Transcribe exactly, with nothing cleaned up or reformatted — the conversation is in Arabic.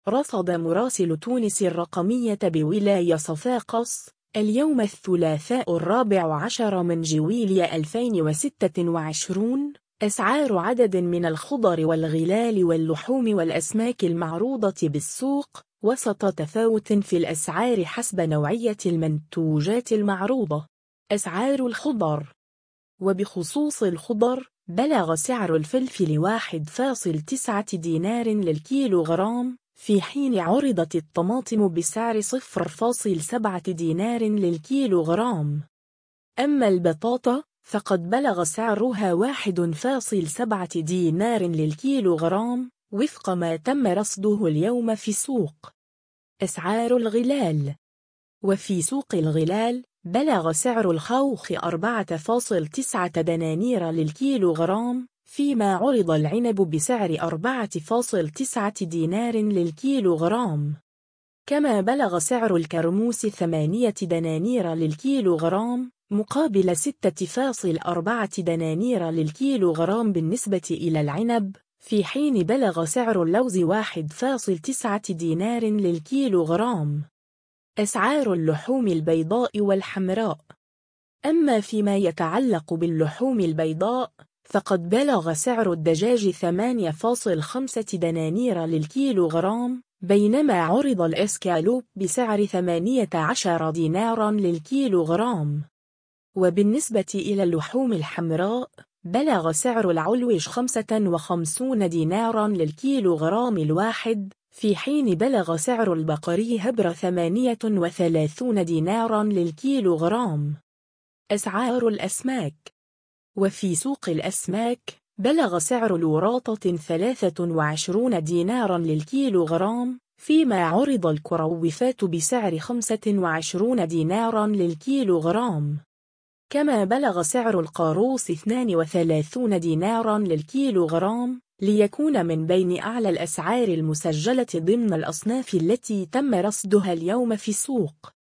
رصد مراسل تونس الرقمية بولاية صفاقس اليوم الثلاثاء الرابع عشر من جويلية ألفين وستة وعشرين أسعار عدد من الخضر والغلال واللحوم والأسماك المعروضة بالسوق وسط تفاوت في الأسعار حسب نوعية المنتوجات المعروضة. أسعار الخضر. وبخصوص الخضر، بلغ سعر الفلفل واحد فاصل تسعة دينار للكيلوغرام، في حين عرضت الطماطم بسعر صفر فاصل سبعة دينار للكيلوغرام. أما البطاطا فقد بلغ سعرها واحد فاصل سبعة دينار للكيلوغرام وفق ما تم رصده اليوم في السوق. أسعار الغلال. وفي سوق الغلال بلغ سعر الخوخ أربعة فاصل تسعة دنانير للكيلوغرام، فيما عرض العنب بسعر أربعة فاصل تسعة دينار للكيلوغرام. كما بلغ سعر الكرموس ثمانية دنانير للكيلوغرام مقابل ستة فاصل أربعة دنانير للكيلوغرام بالنسبة إلى العنب، في حين بلغ سعر اللوز واحد فاصل تسعة دينار للكيلوغرام. أسعار اللحوم البيضاء والحمراء. أما فيما يتعلق باللحوم البيضاء فقد بلغ سعر الدجاج ثمانية فاصل خمسة دنانير للكيلوغرام، بينما عرض الإسكالوب بسعر ثمانية عشر دينارا للكيلوغرام. وبالنسبة إلى اللحوم الحمراء بلغ سعر العلوش خمسة وخمسين دينارا للكيلوغرام الواحد، في حين بلغ سعر البقري هبر ثمانية وثلاثين دينارا للكيلوغرام. أسعار الأسماك. وفي سوق الأسماك بلغ سعر الوراطة ثلاثة وعشرين دينارا للكيلوغرام، فيما عرض الكروفات بسعر خمسة وعشرين دينارا للكيلوغرام. كما بلغ سعر القاروص اثنين وثلاثين دينارا للكيلوغرام، ليكون من بين أعلى الأسعار المسجلة ضمن الأصناف التي تم رصدها اليوم في السوق.